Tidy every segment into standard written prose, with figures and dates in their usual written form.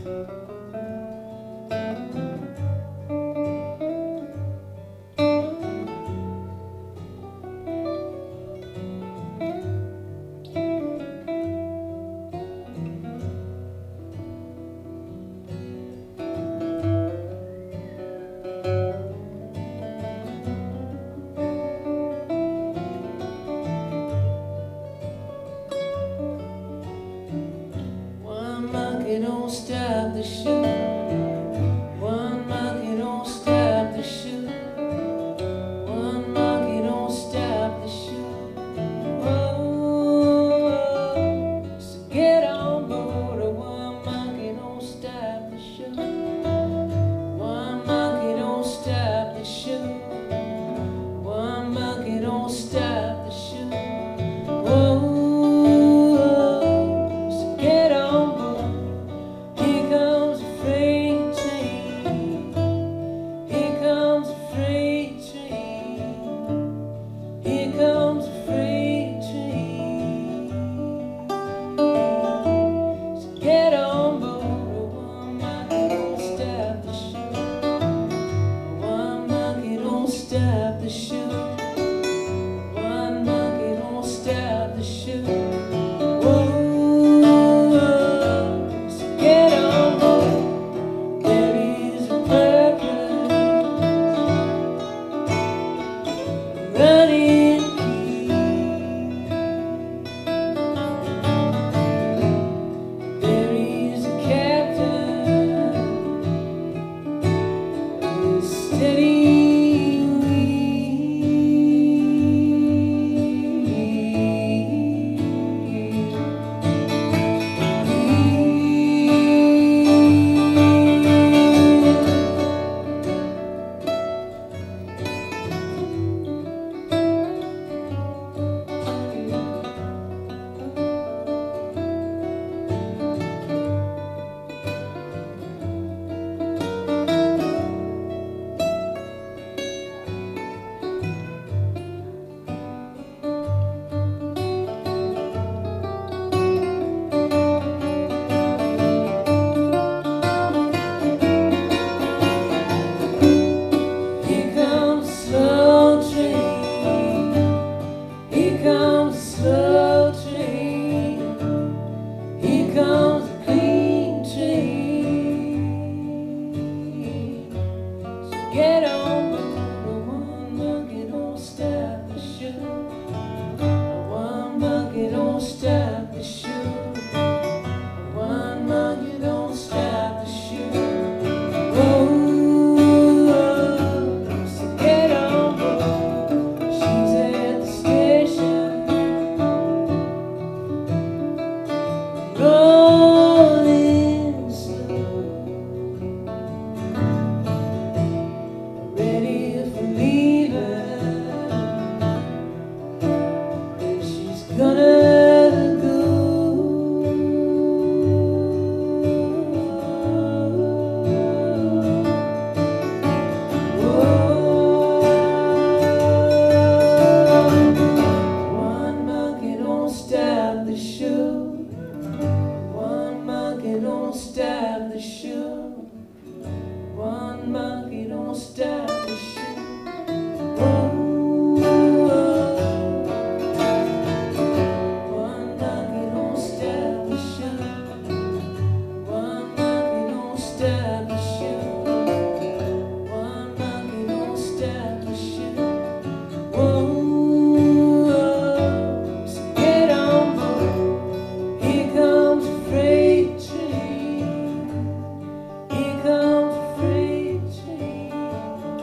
Don't stop the shoe. One monkey don't stop the shoe. One monkey don't stop the shoe. Oh, so get on board. One monkey don't stop the shoe. One monkey don't stop the shoe. One monkey don't stop the shoe. Oh. Stop the shoe. One monkey don't stop the shoe. Whoa, so get on board. There is a purpose. Running key. There is a captain. Steady. Get on board. One monkey don't stop the shoe. One monkey don't stop the shoe. One monkey don't stop the shoe. Oh, so get on board. She's at the station. Rolling slow. Don't stop the shoe. One monkey don't stop the shoe. Oh, one monkey don't stop the shoe. One monkey don't stop the shoe. One monkey don't stop the shoe. Oh, so get on board. Here comes a freight train. Here comes a freight train.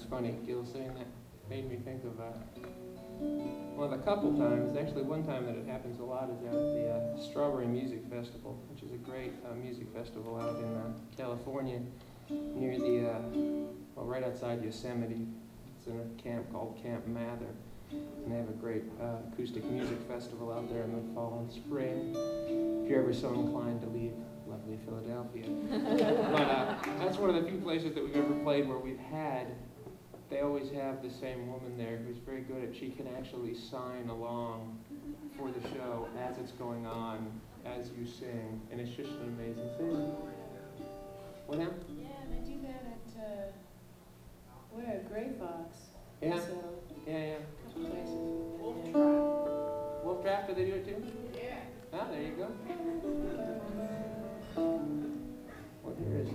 It's funny, Gil saying that made me think of well, the couple times, actually one time that it happens a lot is at the Strawberry Music Festival, which is a great music festival out in California near the, well, right outside Yosemite. It's in a camp called Camp Mather, and they have a great acoustic music festival out there in the fall and spring, if you're ever so inclined to leave lovely Philadelphia. But that's one of the few places that we've ever played where we've had, they always have the same woman there who's very good at, she can actually sign along for the show as it's going on, as you sing, and it's just an amazing thing. What now? Yeah, they do that at, where, Gray Fox. Yeah, So, yeah. a couple places. Wolf Trap, do they do it too? Yeah. Ah, there you go. Well, here is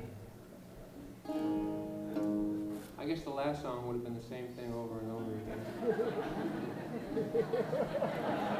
I guess the last song would have been the same thing over and over again.